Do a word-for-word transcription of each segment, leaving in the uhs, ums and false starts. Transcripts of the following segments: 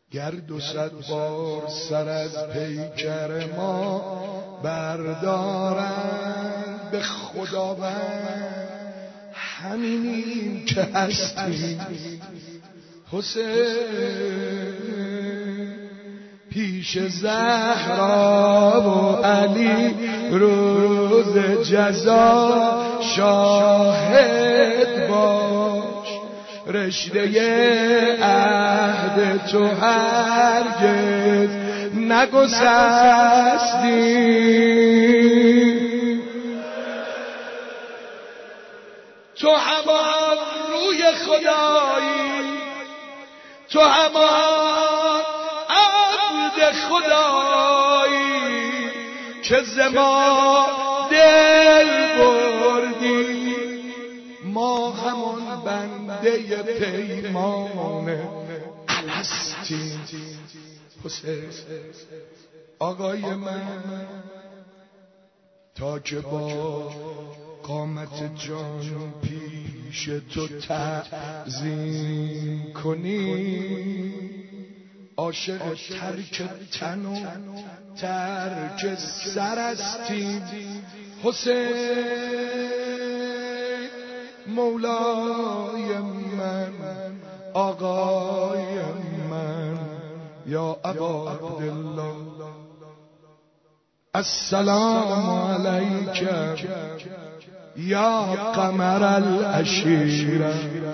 گر دو صد بار سر از پیکر ما بردارند به خداوند همینیم که هستیم. حسین پیش زهرا و علی روز جزا شاهد باش، رشته عهد تو هرگز نگسستی. تو همان روی خدایی، تو همان عبد خدایی که ز ما دل بردی. ما همان بنده پیمان الستیم. حسین آقای من تا که با قامت جان پیش تو تعظیم کنی، عاشق ترک تن و ترک سر استیم. حسین مولای من، آقای من، یا ابا عبدالله، السلام علیک یا قمر العشیره.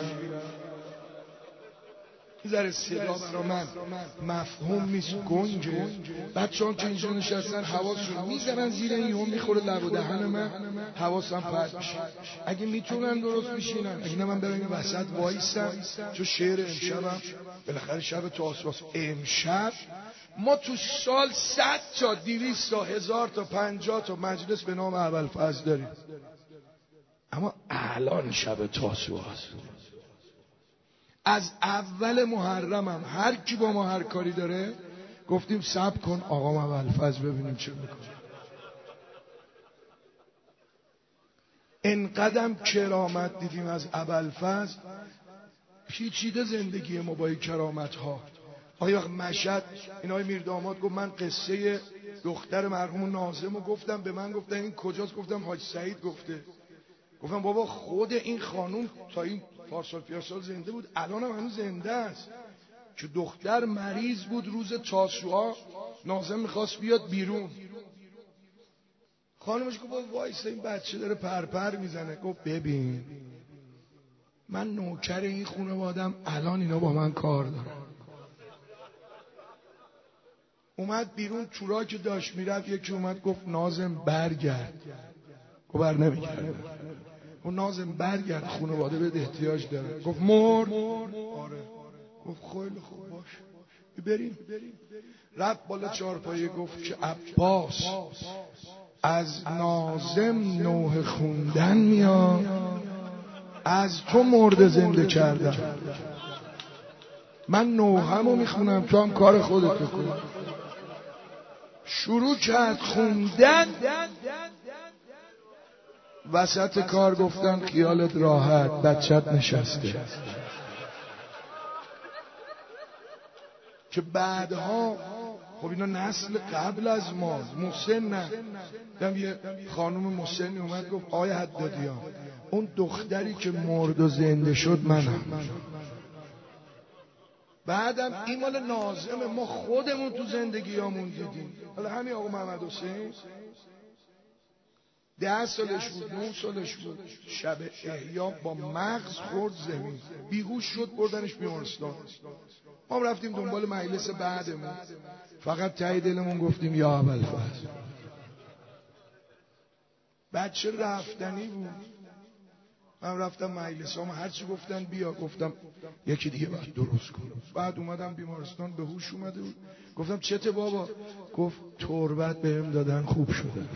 ذره صدا برا من مفهوم نیست، گنگه. بچه ها که اینجا نشستن حواسشون میزنن زیر این هم میخوره لب و دهن من، حواسم پرد میشه. اگه میتونن درست بشینن، اگه نه من برم این وسط وایسم. چون شعر امشبم بالاخره شب تاسوعاست. امشب ما تو سال صد تا دویست تا هزار تا پنجاه تا مجلس به نام ابوالفضل داریم، اما الان شب تاسوعاست. از اول محرمم هر کی با ما هر کاری داره گفتیم صبر کن آقا ابوالفضل ببینیم چه میکنه. انقدرم کرامت دیدیم از ابوالفضل، پیچیده زندگی ما با این کرامت ها. آیا مشهد این آقای میرداماد گفت من قصه دختر مرحوم ناظم رو گفتم، به من گفتن این کجاست؟ گفتم حاج سعید گفته. گفتم بابا خود این خانوم تا این پارسال پیارسال زنده بود، الان هم هنوز زنده است، که دختر مریض بود روز تاسوعا، ناظم میخواست بیاد بیرون، خانومش گفت بابا وایسا این بچه داره پرپر میزنه. گفت ببین من نوکر این خانواده‌ام، الان اینا با من کار دارن. اومد بیرون، چورا که داشت میرفت یکی اومد گفت ناظم برگرد. گفت بر نمیگرد. و ناظم برگرد خانواده بهت احتیاج داره. گفت مرد؟ آره. گفت خیلی خوب باش بریم. رفت بالا چهارپایه گفت که عباس از ناظم نوح خوندن میاد، از تو مرد زنده کردم. من نوحمو میخونم تو هم کار خودت بکن. شروع کرد خوندن، وسط کار گفتن خیالت راحت بچت نشسته. که بعدها خب اینا نسل قبل از ما، محسن نه دم یه خانم محسنی اومد گفت آقای حدادیان اون دختری که مرد و زنده شد منم. بعدم این مال ناظم، ما خودمون تو زندگی همون دیدیم. حالا همین آقا محمد حسین ده سالش بود، نه سالش بود، شب احیا با مغز خورد زمین، بیهوش شد، بردنش بیمارستان. ما رفتیم دنبال مجلس بعدمون، فقط ته دلمون گفتیم یا ابوالفضل. بچه رفتنی بود. من رفتم مجلس هم، هرچی گفتن بیا، گفتم یکی دیگه باید درست کنم. بعد اومدم بیمارستان، به هوش اومده بود. گفتم چته بابا؟ گفت تربت بهم دادن خوب شده.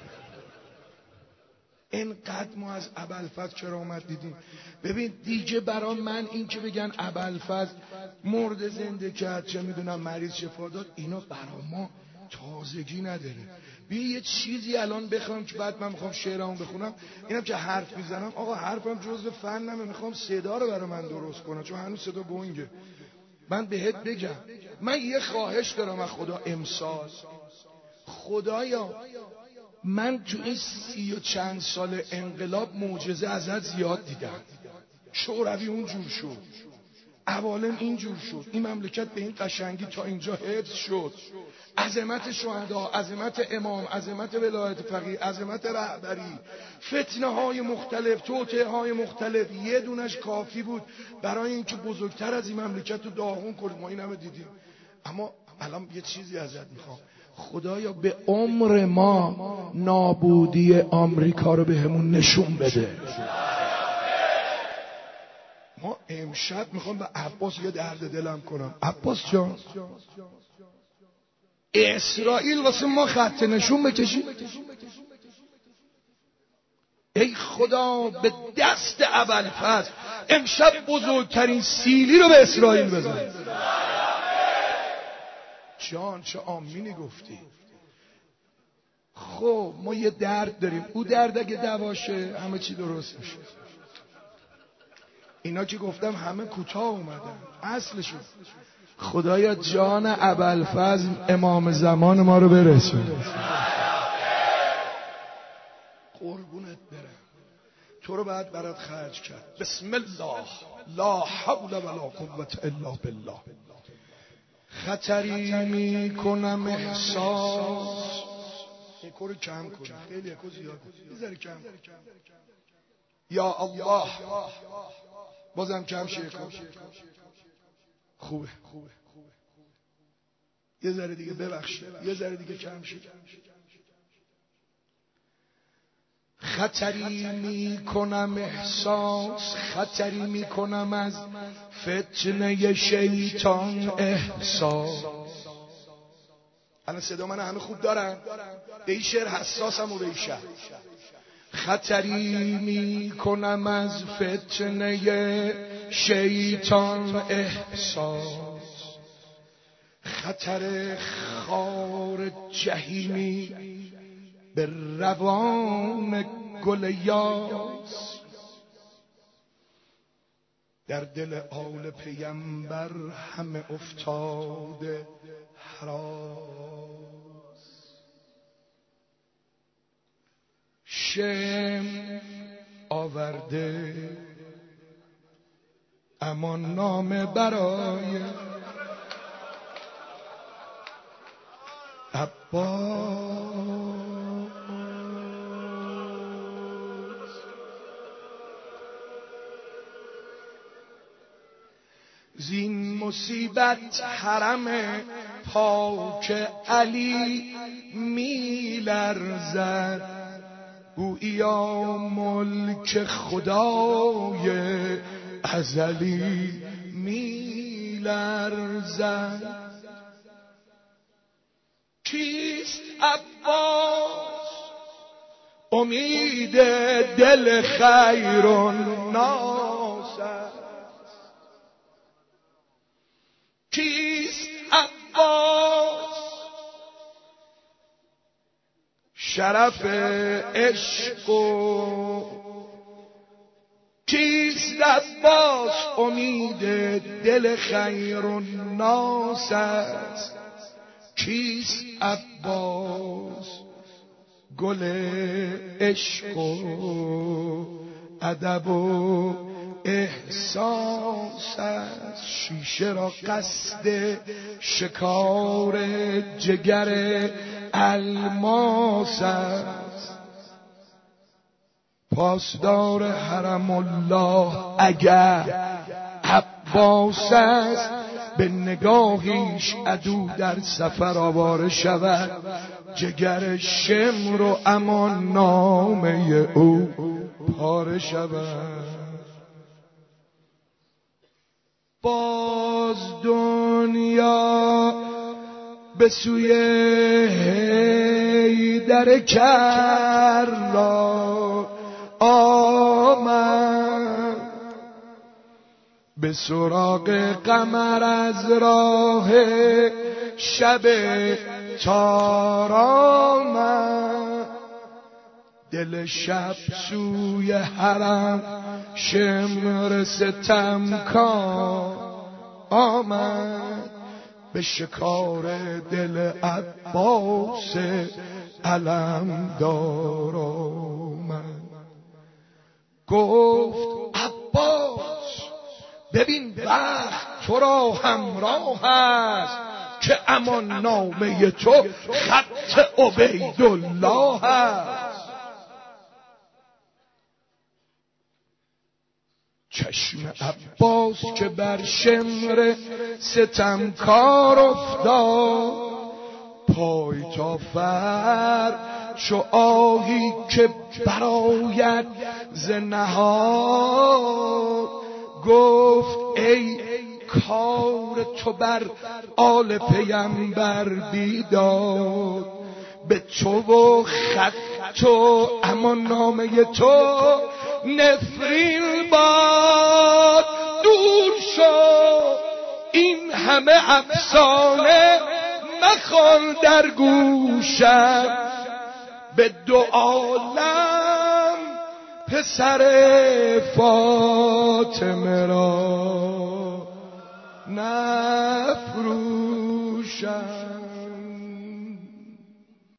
اینقدر ما از ابوالفضل کرامت دیدیم. ببین دیگه برای من این که بگن ابوالفضل مرد زنده کرد، چه میدونم مریض شفا داد، اینا برای ما تازگی نداره. بیا یه چیزی الان بخوام که بعد من میخوام شعرامو بخونم، اینم که حرف میزنم آقا حرفم جزء فنمه، میخوام صدا رو برای من درست کنم چون هنوز صدا گنگه. من بهت بگم، من یه خواهش دارم از خدا امسال. خدایا من تو این سی و چند سال انقلاب معجزه ازت زیاد دیدم. شوروی اونجور شد، عوالم اینجور شد، این مملکت به این قشنگی تا اینجا حفظ شد. عظمت شهدا، عظمت امام، عظمت ولایت فقیه، عظمت رهبری، فتنه های مختلف، توطئه های مختلف، یه دونش کافی بود برای اینکه بزرگتر از این مملکت رو داغون کنیم. ما این همه دیدیم. اما الان یه چیزی ازت میخوام، خدایا به عمر ما نابودی آمریکا رو بهمون نشون بده. ما امشب میخوام به عباس یه درد دلم کنم. عباس جان، اسرائیل واسه ما خط نشون بکشی. ای خدا به دست ابوالفضل امشب بزرگترین سیلی رو به اسرائیل بزن. جان چه آمینی گفتی. خب ما یه درد داریم، او درد اگه دواشه همه چی درست میشه. اینا که گفتم همه کوتاه اومدن، اصلشون. خدایا جان ابوالفضل امام زمان ما رو برسون. قربونت برم، تو رو بعد برات خرج کرد. بسم الله، لا حول ولا قوة الا بالله. خطری می کنم احساس، اکو رو کم کن، خیلی اکو زیاد، بذاری کم کن. یا الله، بازم کم شه اکو. خوبه خوبه یه ذره دیگه ببخشید، یه ذره دیگه کم شه. خطری می کنم احساس، خطری می کنم از فتنه شیطان احساس. الان صدا من همه خوب دارن؟ به این شعر حساسم و به این شعر. خطری می کنم از فتنه شیطان احساس، خطر خار جهیمی به روان گل یاس. در دل آل پیمبر همه افتاده هراس. شم آورده امان نامه برای عباس. زین مصیبت حرم پاک علی می لرزد، گوییا ملک خدای ازلی می لرزد. کیست عباس امید دل خیر و ناس است؟ کیست عباس شرف عشق و کیست عباس امید دل خیر و ناس است؟ کیست عباس گل عشق و ادب و احساس است؟ شیشه را قصد شکار جگر الماس است. پاسدار حرم الله اگر عباس است، به نگاهیش عدو در سفر آواره شود. جگر شمر و امان نامه او پاره شود. باز دنیا به سوی حیدر کرار آمد، به سراغ قمر از راه شب تار آمد. دل شب سوی حرم شمر ستمکار آمد به شکار دل عباس علمدار آمد. گفت عباس ببین وقت تو را همراه است که امان نامه تو خط عبیدالله است. چشم عباس که بر شمر ستمکار افتاد، پای تا فر چو آهی که براید ز نهاد. گفت ای کار تو بر آل پیمبر بیداد، به تو و خط و امان نامه تو نفرین باد. دور شو این همه افسانه مخوان در گوشم، به دو عالم پسر فاطمه را نفروشم.